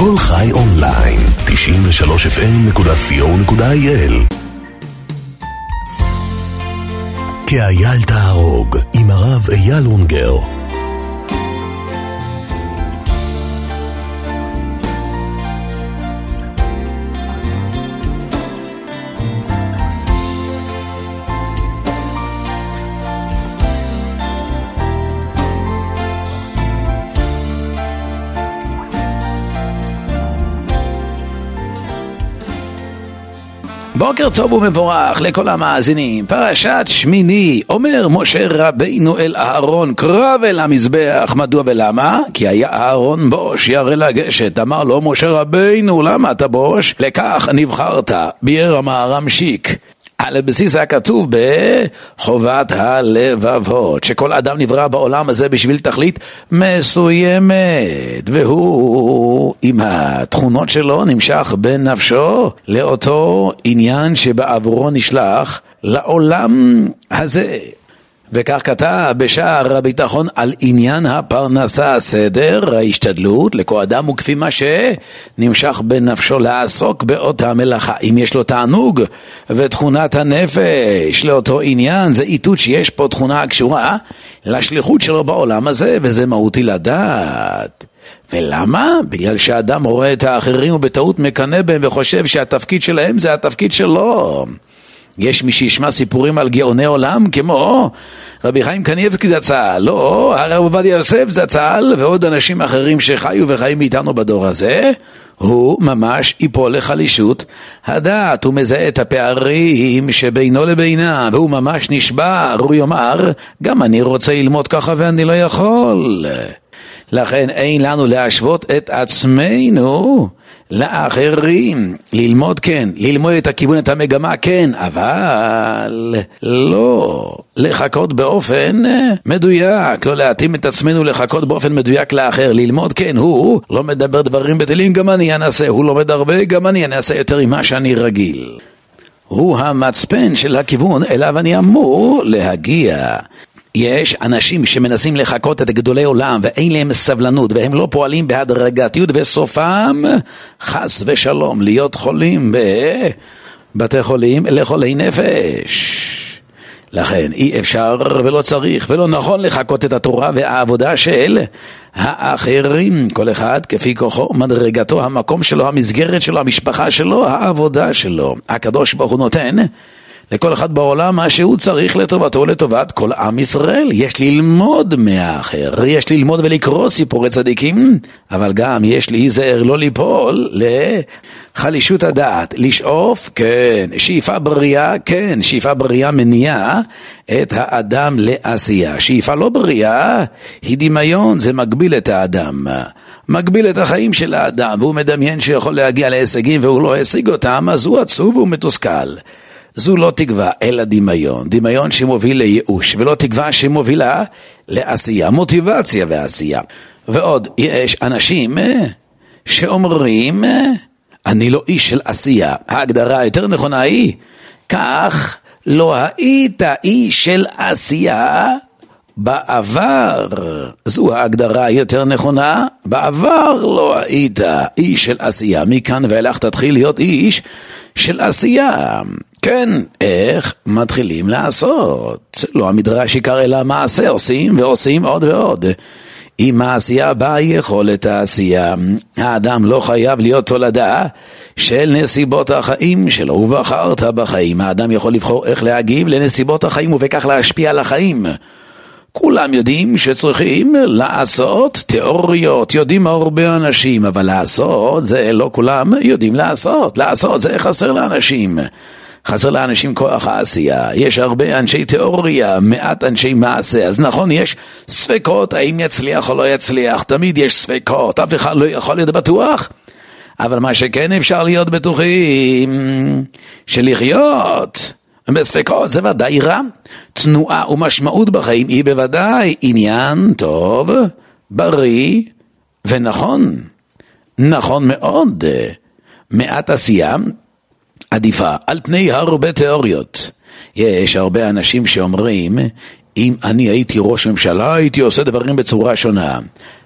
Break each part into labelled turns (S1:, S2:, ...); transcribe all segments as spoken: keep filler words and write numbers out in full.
S1: כל חי אונליין, תשעים ושלוש אף אם נקודה סי או נקודה איי אל. כאייל תהרוג עם הרב אייל אונגר.
S2: בוקר טוב ומבורך לכל המאזינים. פרשת שמיני. אומר משה רבינו אל אהרון, קרב אל המזבח. מדוע ולמה? כי היה אהרון בוש ירא לגשת. אמר לו משה רבינו, למה אתה בוש? לכך נבחרת. ביאר המהר"ם שיק על בסיס הכתוב בחובת הלבבות, שכל אדם נברא בעולם הזה בשביל תכלית מסוימת, והוא עם התכונות שלו נמשך בנפשו לאותו עניין שבעבורו נשלח לעולם הזה. וכך כתב בשער הביטחון על עניין הפרנסה, הסדר, ההשתדלות לכל אדם וכפי מה שנמשך בנפשו לעסוק באותה מלאכה. אם יש לו תענוג ותכונת הנפש לאותו עניין, זה איתות שיש פה תכונה הקשורה לשליחות שלו בעולם הזה, וזה מהותי לדעת. ולמה? בגלל שהאדם רואה את האחרים ובטעות מקנא בהם וחושב שהתפקיד שלהם זה התפקיד שלו. יש מי שישמע סיפורים על גאוני עולם כמו רבי חיים קניבסקי זצ"ל, לא, הרב עובדיה יוסף זצ"ל ועוד אנשים אחרים שחיו וחיים איתנו בדור הזה. הוא ממש ייפול לחלישות הדעת, הוא מזהה את הפערים שבינו לבינה והוא ממש נשבר, הוא יאמר גם אני רוצה ללמוד ככה ואני לא יכול. לכן אין לנו להשוות את עצמנו לאחרים. ללמוד כן, ללמוד את הכיוון, את המגמה כן, אבל לא לחכות באופן מדויק, לא להתאים את עצמנו לחכות באופן מדויק לאחר. ללמוד כן, הוא לא מדבר דברים בטלים, גם אני אנסה, הוא לומד הרבה, גם אני אנסה יותר עם מה שאני רגיל. הוא המצפן של הכיוון אליו אני אמור להגיע. יש אנשים שמנסים לחכות את גדולי עולם ואין להם סבלנות והם לא פועלים בהדרגתיות וסופם חס ושלום להיות חולים בבתי חולים לחולי נפש. לכן אי אפשר ולא צריך ולא נכון לחכות את התורה והעבודה של האחרים, כל אחד כפי כוחו, מדרגתו, המקום שלו, המסגרת שלו, המשפחה שלו, העבודה שלו. הקדוש ברוך הוא נותן לכל אחד בעולם מה שהוא צריך לטובתו, לטובת כל עם ישראל. יש ללמוד מהאחר, יש ללמוד ולקרוא סיפורי צדיקים, אבל גם יש להיזהר לא ליפול לחלישות הדעת, לשאוף, כן, שאיפה בריאה, כן, שאיפה בריאה מניעה את האדם לעשייה. שאיפה לא בריאה היא דמיון, זה מגביל את האדם, מגביל את החיים של האדם, והוא מדמיין שיכול להגיע להישגים והוא לא השיג אותם, אז הוא עצוב והוא מתוסכל. זו לא תקווה אלא דמיון, דמיון שמוביל לייאוש, ולא תקווה שמובילה לעשייה, מוטיבציה ועשייה. ועוד יש אנשים שאומרים אני לא איש של עשייה. ההגדרה היותר נכונה היא כך לא היית איש של עשייה בעבר. זו ההגדרה יותר נכונה, בעבר לא היית איש של עשייה, מכאן ואילך תתחיל להיות איש של עשייה. כן, איך מתחילים לעשות? לא המדרש יקרא אלא מעשה, עושים ועושים עוד ועוד. עם העשייה באה יכולת העשייה. האדם לא חייב להיות תולדה של נסיבות החיים שלו, ובחרת בחיים. האדם יכול לבחור איך להגיב לנסיבות החיים ובכך להשפיע על החיים. כולם יודעים שצריכים לעשות תיאוריות, יודעים הרבה אנשים, אבל לעשות זה לא כולם יודעים לעשות. לעשות זה חסר לאנשים. חסר לאנשים כוח העשייה. יש הרבה אנשי תיאוריה, מעט אנשי מעשה. אז נכון, יש ספקות, האם יצליח או לא יצליח. תמיד יש ספקות, אף אחד לא יכול להיות בטוח. אבל מה שכן אפשר להיות בטוחים, שלחיות בספקות זה ודאי רע. תנועה ומשמעות בחיים היא בוודאי עניין טוב, בריא ונכון. נכון מאוד. מעט עשייה עדיפה על פני הרבה תיאוריות. יש הרבה אנשים שאומרים אם אני הייתי ראש ממשלה הייתי עושה דברים בצורה שונה.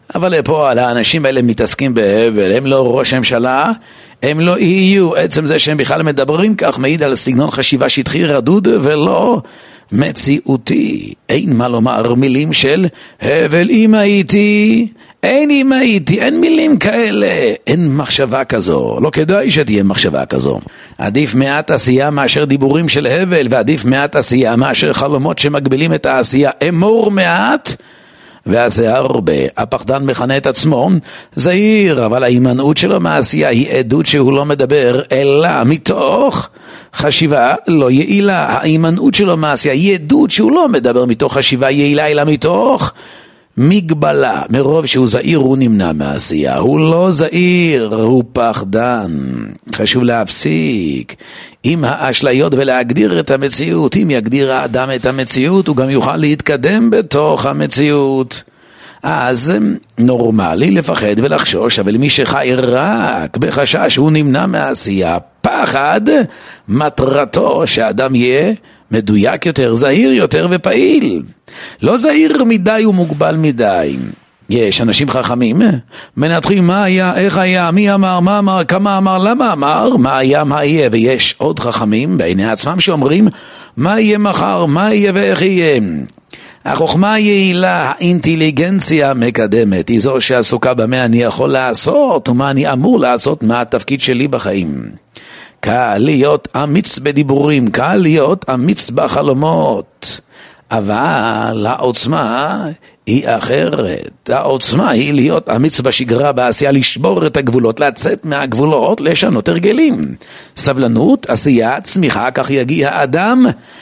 S2: אבל פה האנשים האלה מתעסקים בהבל, הם לא ראש הממשלה, הם לא יהיו, עצם זה שהם בכלל מדברים כך מעיד על סגנון חשיבה שטחי רדוד ולא מציאותי. אין מה לומר מילים של הבל אם הייתי, אין אם הייתי, אין מילים כאלה, אין מחשבה כזו, לא כדאי שתהיה מחשבה כזו. עדיף מעט עשייה מאשר דיבורים של הבל, ועדיף מעט עשייה מאשר חלומות שמגבילים את העשייה. אמור מעט ועשה הרבה. הפחדן מכנה את עצמו זהיר, אבל ההימנעות שלו מעשייה היא עדות שהוא לא מדבר אלא מתוך חשיבה לא יעילה. ההימנעות שלו מעשייה היא עדות שהוא לא מדבר מתוך חשיבה יעילה אלא מתוך מגבלה. מרוב שהוא זהיר הוא נמנע מעשייה, הוא לא זהיר, הוא פחדן. חשוב להפסיק עם האשליות ולהגדיר את המציאות. אם יגדיר האדם את המציאות הוא גם יוכל להתקדם בתוך המציאות. אז נורמלי לפחד ולחשוש, אבל מי שחי רק בחשש הוא נמנע מעשייה. פחד מטרתו שהאדם יהיה מדויק יותר, זהיר יותר ופעיל. לא זהיר מדי ומוגבל מדי. יש אנשים חכמים מנתחים מה היה, איך היה, מי אמר, מה אמר, כמה אמר, למה אמר, מה היה, מה יהיה. ויש עוד חכמים בעיני עצמם שאומרים מה יהיה מחר, מה יהיה ואיך יהיה. החוכמה היעילה, האינטליגנציה מקדמת, היא זו שעסוקה במה אני יכול לעשות ומה אני אמור לעשות, מה התפקיד שלי בחיים. קל להיות אמיץ בדיבורים, קל להיות אמיץ בחלומות, אבל העוצמה היא אחרת. העוצמה היא להיות אמיץ בשגרה, בעשייה, לשבור את הגבולות, לצאת מהגבולות, לשנות הרגלים. סבלנות, עשייה, צמיחה, כך יגיע האדם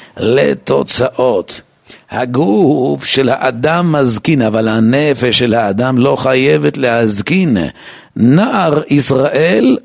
S2: לתוצאות. הגוף של האדם מזקין, אבל הנפש של האדם לא חייבת להזקין. נער ישראל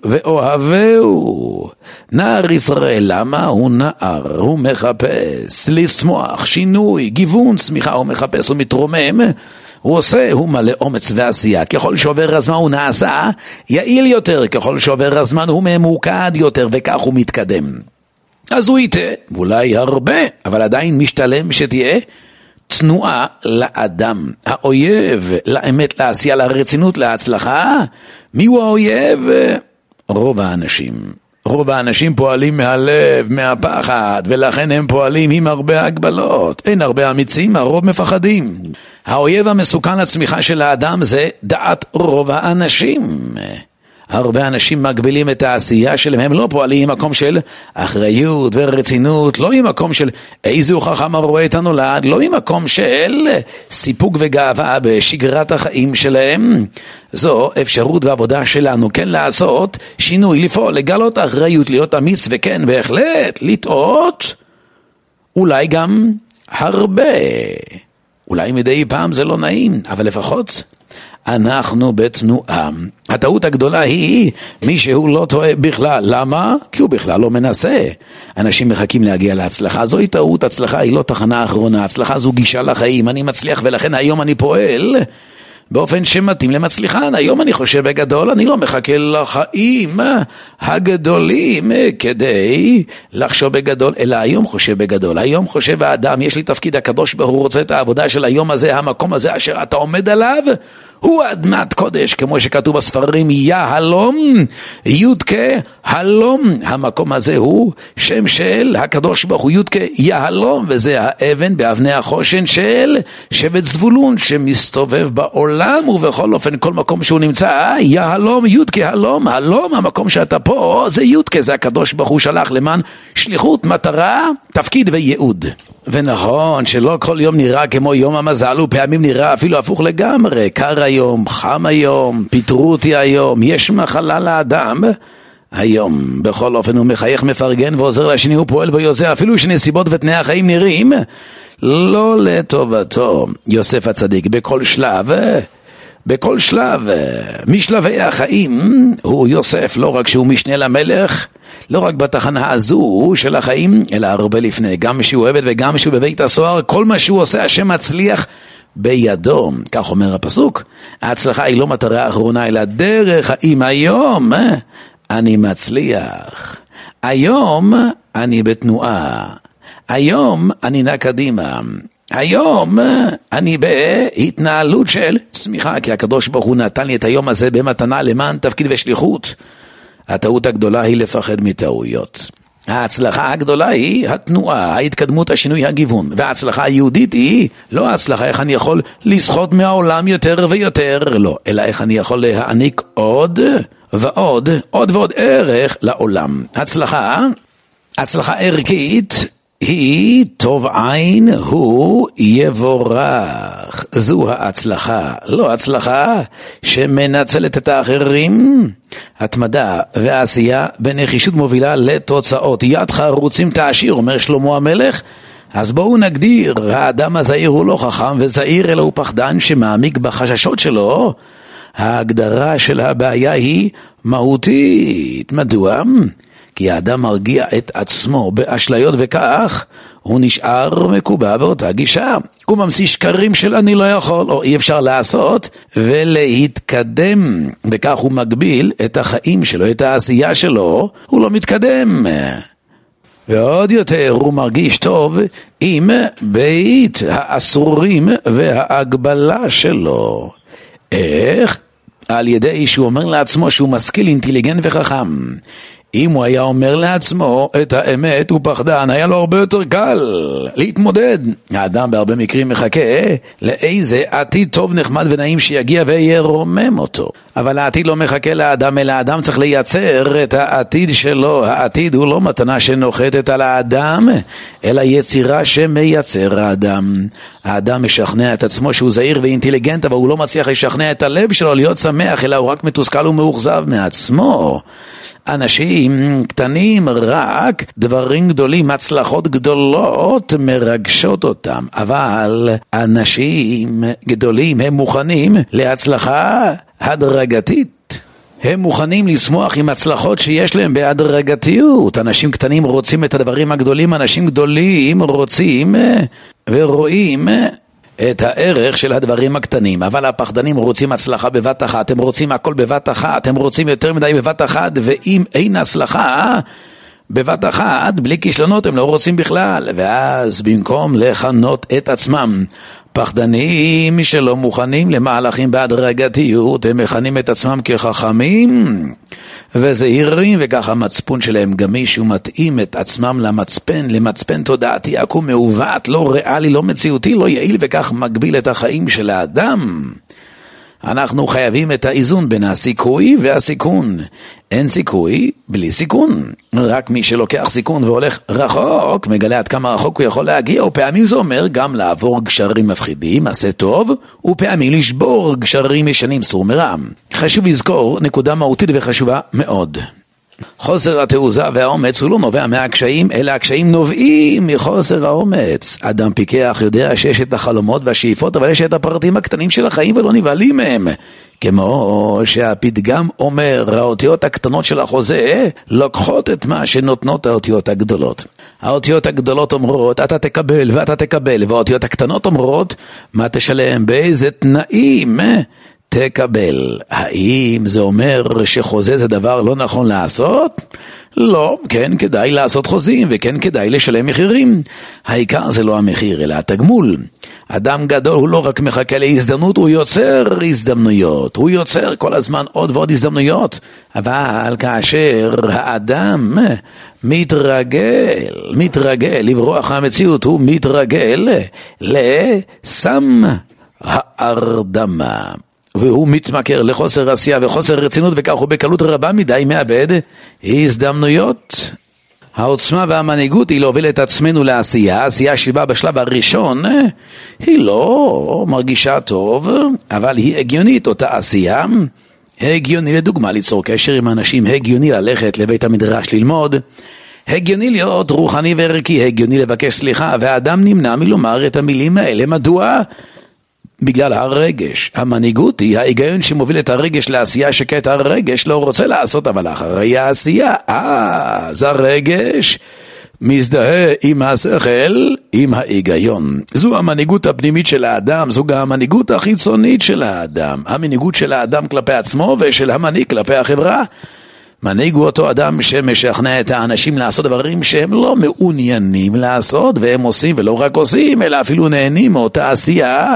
S2: ואוהבהו. נער ישראל, למה? הוא נער, הוא מחפש לצמוח, שינוי, גיוון, צמיחה, הוא מחפש, הוא מתרומם, הוא עושה, הוא מלא אומץ ועשייה. ככל שעובר הזמן הוא נעשה יעיל יותר, ככל שעובר הזמן הוא ממוקד יותר, וכך הוא מתקדם. אז הוא ייתה, אולי הרבה, אבל עדיין משתלם שתהיה תנועה לאדם. האויב, לאמת, לעשייה, לרצינות, להצלחה. מי הוא האויב? רוב האנשים. רוב האנשים פועלים מהלב, מהפחד, ולכן הם פועלים עם הרבה הגבלות. אין הרבה אמיצים, הרוב מפחדים. האויב המסוכן לצמיחה של האדם זה דעת רוב האנשים. הרבה אנשים מגבילים את העשייה שלהם, הם לא פועלים עם מקום של אחריות ורצינות, לא עם מקום של איזה הוא חכם הרואה את הנולד, לא עם מקום של סיפוק וגאווה בשגרת החיים שלהם. זו אפשרות ועבודה שלנו, כן לעשות שינוי, לפעול, לגלות אחריות, להיות אמיץ, וכן בהחלט לטעות, אולי גם הרבה, אולי מדי פעם זה לא נעים, אבל לפחות אנחנו בתנועה. הטעות הגדולה היא מי שהוא לא טועה בכלל. למה? כי הוא בכלל לא מנסה. אנשים מחכים להגיע להצלחה. זוהי טעות. הצלחה היא לא תחנה אחרונה. הצלחה זו גישה לחיים. אני מצליח ולכן היום אני פועל באופן שמתאים למצליחן. היום אני חושב בגדול, אני לא מחכה לחיים הגדולים כדי לחשוב בגדול, אלא היום חושב בגדול. היום חושב האדם, יש לי תפקיד, הקדוש ברוך הוא רוצה את העבודה של היום הזה, המקום הזה אשר אתה עומד עליו, הוא אדמת קודש, כמו שכתוב בספרים, יהלום, יודקה, הלום. המקום הזה הוא שם של הקדוש ברוך הוא, יודקה, יהלום, וזה האבן באבני החושן של שבט זבולון שמסתובב בעולם, ובכל אופן כל מקום שהוא נמצא, יהלום, יודקה, הלום, הלום, המקום שאתה פה, זה יודקה, זה הקדוש ברוך הוא שלח למען שליחות, מטרה, תפקיד וייעוד. ונכון שלא כל יום נראה כמו יום המזל, ופעמים נראה אפילו הפוך לגמרי. קר היום, חם היום, פיטרו אותי היום, יש מחלה לאדם היום. בכל אופן הוא מחייך, מפרגן ועוזר לשני, הוא פועל ויוזר, אפילו שנסיבות ותנאי החיים נראים לא לטובתו. יוסף הצדיק בכל שלב, בכל שלב משלבי החיים הוא יוסף, לא רק שהוא משנה למלך, לא רק בתחנה הזו של החיים, אלא הרבה לפני, גם שהוא עבד וגם שהוא בבית הסוהר, כל מה שהוא עושה השם מצליח בידו. כך אומר הפסוק, ההצלחה היא לא מטרה אחרונה, אלא דרך החיים. היום אני מצליח, היום אני בתנועה, היום אני נע קדימה, היום אני בהתנהלות של צמיחה, כי הקדוש ברוך הוא נתן לי את היום הזה במתנה למען תפקיד ושליחות. הטעות הגדולה היא לפחד מטעויות. ההצלחה הגדולה היא התנועה, ההתקדמות, השינוי, הגיוון. וההצלחה היהודית היא לא ההצלחה איך אני יכול לסחוט מהעולם יותר ויותר, לא, אלא איך אני יכול להעניק עוד ועוד, עוד ועוד ערך לעולם. הצלחה, הצלחה ערכית, היא טוב עין הוא יבורך. זו ההצלחה, לא הצלחה שמנצלת את האחרים. התמדה ועשייה בנחישות מובילה לתוצאות. יד חרוצים תעשיר, אומר שלמה המלך. אז בואו נגדיר, האדם הזהיר הוא לא חכם וזהיר אלא הוא פחדן שמעמיק בחששות שלו. ההגדרה של הבעיה היא מהותית. מדוע? כי האדם מרגיע את עצמו באשליות וכך הוא נשאר מקובע באותה גישה. הוא ממציא שקרים של אני לא יכול או אי אפשר לעשות ולהתקדם. בכך הוא מגביל את החיים שלו, את העשייה שלו, הוא לא מתקדם. ועוד יותר הוא מרגיש טוב עם בית האסורים וההגבלה שלו. איך? על ידי שהוא אומר לעצמו שהוא משכיל, אינטליגנט וחכם. אם הוא היה אומר לעצמו את האמת, הוא פחדן, היה לו הרבה יותר קל להתמודד. האדם בהרבה מקרים מחכה לאיזה עתיד טוב נחמד ונעים שיגיע וירומם אותו. אבל העתיד לא מחכה לאדם, אלא האדם צריך לייצר את העתיד שלו. העתיד הוא לא מתנה שנוחתת על האדם, אלא יצירה שמייצר האדם. האדם משכנע את עצמו שהוא זהיר ואינטליגנט, אבל הוא לא מצליח לשכנע את הלב שלו להיות שמח, אלא הוא רק מתוסכל ומאוכזב מעצמו. אנשים קטנים רק דברים גדולים, הצלחות גדולות מרגשות אותם, אבל אנשים גדולים הם מוכנים להצלחה הדרגתית. הם מוכנים לשמוח עם הצלחות שיש להם בהדרגתיות. אנשים קטנים רוצים את הדברים הגדולים, אנשים גדולים רוצים ורואים את הערך של הדברים הקטנים. אבל הפחדנים רוצים הצלחה בבת אחת, הם רוצים הכל בבת אחת, הם רוצים יותר מדי בבת אחת, ואם אין הצלחה בבת אחת, בלי כישלונות, הם לא רוצים בכלל. ואז במקום לכנות את עצמם פחדנים שלא מוכנים למהלכים בהדרגתיות, הם מכנים את עצמם כחכמים וזהירים, וכך המצפון שלהם גמיש ומתאים את עצמם למצפן, למצפן תודעתי עקום מעוות, לא ריאלי, לא מציאותי, לא יעיל, וכך מגביל את החיים של האדם. אנחנו חייבים את האיזון בין הסיכוי והסיכון. אין סיכוי בלי סיכון. רק מי שלוקח סיכון והולך רחוק, מגלה עד כמה רחוק הוא יכול להגיע, ופעמים זה אומר גם לעבור גשרים מפחידים, עשה טוב, ופעמים לשבור גשרים ישנים, סור מרע. חשוב לזכור נקודה מהותית וחשובה מאוד. חוסר התעוזה והאומץ הוא לא נובע מהקשיים, אלא הקשיים נובעים מחוסר האומץ. אדם פיקח יודע שיש את החלומות והשאיפות, אבל יש את הפרטים הקטנים של החיים ולא נבהלים מהם. כמו שהפתגם אומר, האותיות הקטנות של החוזה לוקחות את מה שנותנות האותיות הגדולות. האותיות הגדולות אומרות, אתה תקבל ואתה תקבל, והאותיות הקטנות אומרות, מה תשלם, באיזה תנאים תקבל. האם זה אומר שחוזה זה דבר לא נכון לעשות? לא, כן כדאי לעשות חוזים וכן כדאי לשלם מחירים. העיקר זה לא המחיר אלא התגמול. אדם גדול הוא לא רק מחכה להזדמנות, הוא יוצר הזדמנויות, הוא יוצר כל הזמן עוד ועוד הזדמנויות. אבל כאשר האדם מתרגל, מתרגל לברוח המציאות, הוא מתרגל לסם ההרדמה. והוא מתמכר לחוסר עשייה וחוסר רצינות, וכך הוא בקלות רבה מדי מאבד הזדמנויות. העוצמה והמנהיגות היא להוביל את עצמנו לעשייה. העשייה שבאה בשלב הראשון היא לא מרגישה טוב, אבל היא הגיונית. אותה עשייה הגיוני לדוגמה ליצור קשר עם אנשים, הגיוני ללכת לבית המדרש ללמוד, הגיוני להיות רוחני וערכי, הגיוני לבקש סליחה, והאדם נמנע מלומר את המילים האלה. מדוע? בגלל הרגש. המנהיגות היא ההיגיון שמוביל את הרגש לעשייה, שכעת הרגש לא רוצה לעשות, אבל אחרי העשייה, אז הרגש מזדהה עם השכל, עם ההיגיון. זו המנהיגות הפנימית של האדם, זו גם המנהיגות החיצונית של האדם. המנהיגות של האדם כלפי עצמו ושל המנהיג כלפי החברה. מנהיג הוא אותו אדם שמשכנע את האנשים לעשות דברים שהם לא מעוניינים לעשות, והם עושים ולא רק עושים, אלא אפילו נהנים מאותה עשייה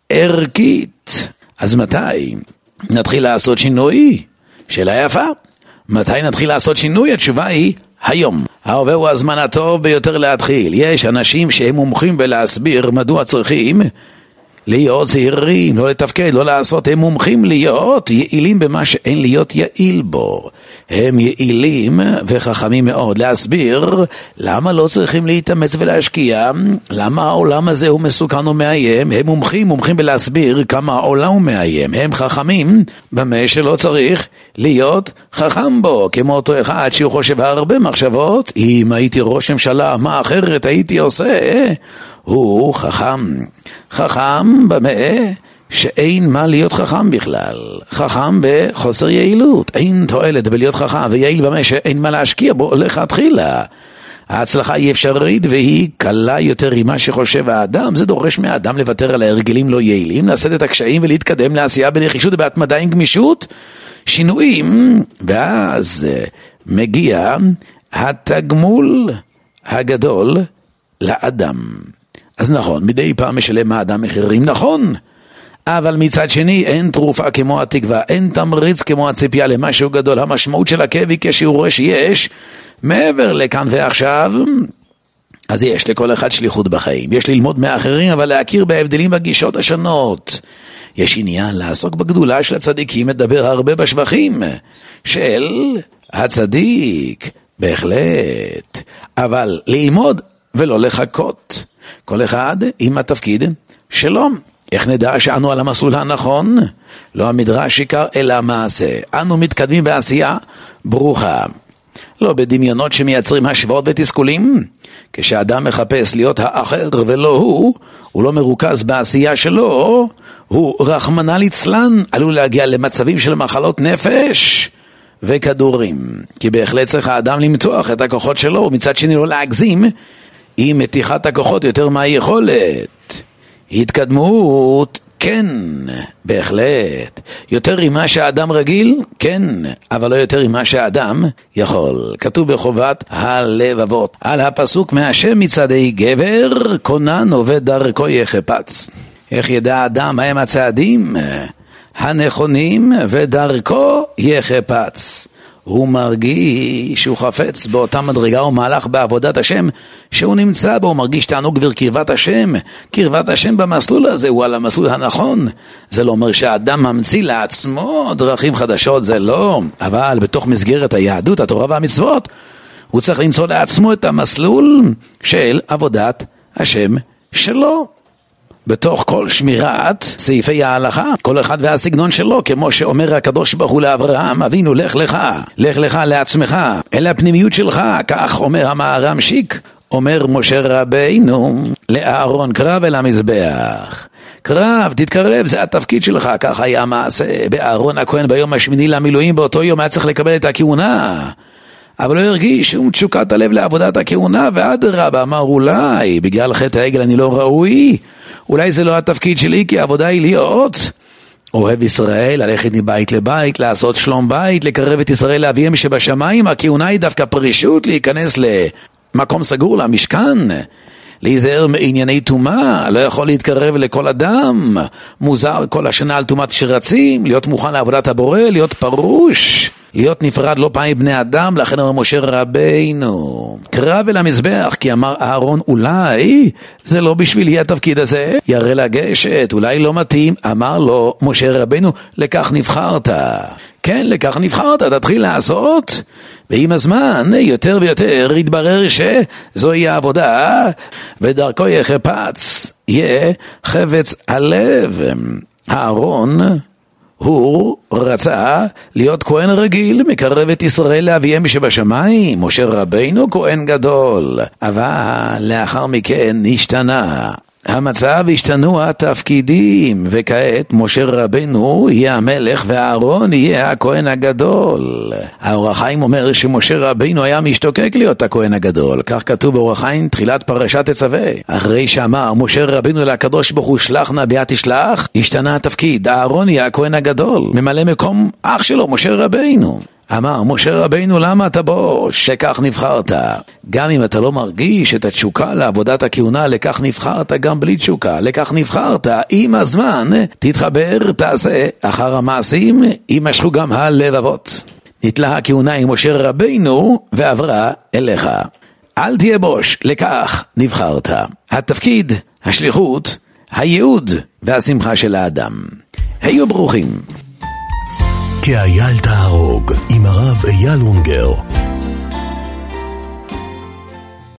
S2: ערכית. אז מתי נתחיל לעשות שינוי? שאלה יפה. מתי נתחיל לעשות שינוי? התשובה היא היום. ההווה הוא הזמן הטוב ביותר להתחיל. יש אנשים שהם מומחים בלהסביר מדוע צריכים להיות זהירים, לא לתפקד, לא לעשות. הם מומחים להיות יעילים במה שאין להיות יעיל בו. הם יעילים וחכמים מאוד להסביר למה לא צריכים להתאמץ ולהשקיע, למה העולם הזה הוא מסוכן ומאיים. הם מומחים, מומחים בלהסביר כמה העולם הוא מאיים. הם חכמים במה שלא צריך להיות חכם בו, כמו אותו אחד שהוא חושב הרבה מחשבות. אם הייתי ראש ממשלה, מה אחרת הייתי עושה? הוא חכם. חכם במה שאין מה להיות חכם בכלל. חכם בחוסר יעילות. אין תועלת בלהיות חכם, ויעיל במה שאין מה להשקיע בו לכתחילה. ההצלחה היא אפשרית והיא קלה יותר ממה שחושב האדם. זה דורש מהאדם לוותר על ההרגלים לא יעילים, לשאת את הקשיים ולהתקדם לעשייה בנחישות ובהתמדה עם גמישות, שינויים, ואז מגיע התגמול הגדול לאדם. אז נכון, מדי פעם משלם האדם מחירים, נכון, אבל מצד שני אין תרופה כמו התקווה, אין תמריץ כמו הציפייה למשהו גדול. המשמעות של הכאב היא כשהוא רואה שיש מעבר לכאן ועכשיו. אז יש לכל אחד שליחות בחיים, יש ללמוד מאחרים, אבל להכיר בהבדלים בגישות השונות. יש עניין לעסוק בגדולה של הצדיקים, מדבר הרבה בשבחים של הצדיק, בהחלט, אבל ללמוד ולא לחכות. כל אחד עם התפקיד שלו. איך נדע שאנו על המסלול הנכון? לא המדרש עיקר אלא המעשה. אנו מתקדמים בעשייה ברוכה, לא בדמיונות שמייצרים השוואות ותסכולים. כשאדם מחפש להיות האחר ולא הוא, הוא לא מרוכז בעשייה שלו, הוא רחמנא ליצלן עלול להגיע למצבים של מחלות נפש וכדורים. כי בהחלט צריך האדם למתוח את הכוחות שלו, ומצד שני לא להגזים עם מתיחת הכוחות יותר מהיכולת. התקדמות, כן, בהחלט. יותר ממה שהאדם רגיל, כן, אבל לא יותר ממה שהאדם יכול. כתוב בחובת הלבבות, על הפסוק מהשם מצעדי גבר, קונן עובד דרכו יחפץ. איך ידע האדם מהם הצעדים הנכונים ודרכו יחפץ? הוא מרגיש שהוא חפץ באותה מדרגה ומהלך בעבודת השם שהוא נמצא בו. הוא מרגיש תענוג וקרבת השם. קרבת השם במסלול הזה הוא על המסלול הנכון. זה לא אומר שהאדם ממציא לעצמו דרכים חדשות, זה לא. אבל בתוך מסגרת היהדות, התורה והמצוות, הוא צריך למצוא לעצמו את המסלול של עבודת השם שלו. בתוך כל שמירת סעיפי ההלכה, כל אחד והסגנון שלו, כמו שאומר הקדוש ברוך הוא לאברהם אבינו, לך לך, לך לך לעצמך, אל הפנימיות שלך. כך אומר המהר"ם שיק, אומר משה רבינו לאהרון, קרב אל המזבח. קרב, תתקרב, זה התפקיד שלך. כך היה מעשה באהרון הכהן ביום השמיני למילואים. באותו יום היה צריך לקבל את הכהונה, אבל לא הרגיש שום תשוקת הלב לעבודת הכהונה, ואדרבה, אמר אולי בגלל חטא העגל אני לא ראוי, אולי זה לא התפקיד שלי, כי העבודה היא להיות אוהב ישראל, ללכת מבית לבית, לעשות שלום בית, לקרב את ישראל לאביהם שבשמיים. הכהונה היא דווקא פרישות, להיכנס למקום סגור, למשכן, להיזהר מענייני תומה, לא יכול להתקרב לכל אדם, מוזר כל השנה על תומת שרצים, להיות מוכן לעבודת הבורא, להיות פרוש, להיות נפרד לא פעם בני אדם. לכן אומר משה רבינו, קרב אל המזבח, כי אמר אהרון אולי זה לא בשבילי התפקיד הזה, ירא לגשת, אולי לא מתאים. אמר לו משה רבינו, לכך נבחרת. כן, לכך נבחרת, תתחיל לעשות, ועם הזמן יותר ויותר יתברר שזוהי העבודה, ודרכו יחפץ, יהיה חפץ הלב. אהרון הוא רצה להיות כהן רגיל, מקרב את ישראל לאביהם שבשמיים. משה רבינו כהן גדול, אבל לאחר מכן השתנה המצב, השתנו התפקידים, וכעת משה רבינו יהיה המלך ואהרון יהיה הכהן הגדול. האור החיים אומר שמשה רבינו היה משתוקק להיות הכהן הגדול, כך כתוב באור החיים תחילת פרשת תצווה. אחרי שאמר משה רבינו לקדוש ברוך הוא שלח נא ביאת תשלח, השתנה התפקיד, אהרון יהיה הכהן הגדול, ממלא מקום אח שלו משה רבינו. אמר משה רבינו, למה אתה בוש? שכך נבחרת. גם אם אתה לא מרגיש את התשוקה לעבודת הכהונה, לכך נבחרת. גם בלי תשוקה, לכך נבחרת. עם הזמן תתחבר, תעשה אחר המעשים, יימשכו גם הלבבות. נתלה הכהונה עם משה רבינו ועברה אליך. אל תהיה בוש, לכך נבחרת. התפקיד, השליחות, הייעוד והשמחה של האדם. היו ברוכים.
S1: כאייל תהרוג עם הרב אייל אונגר.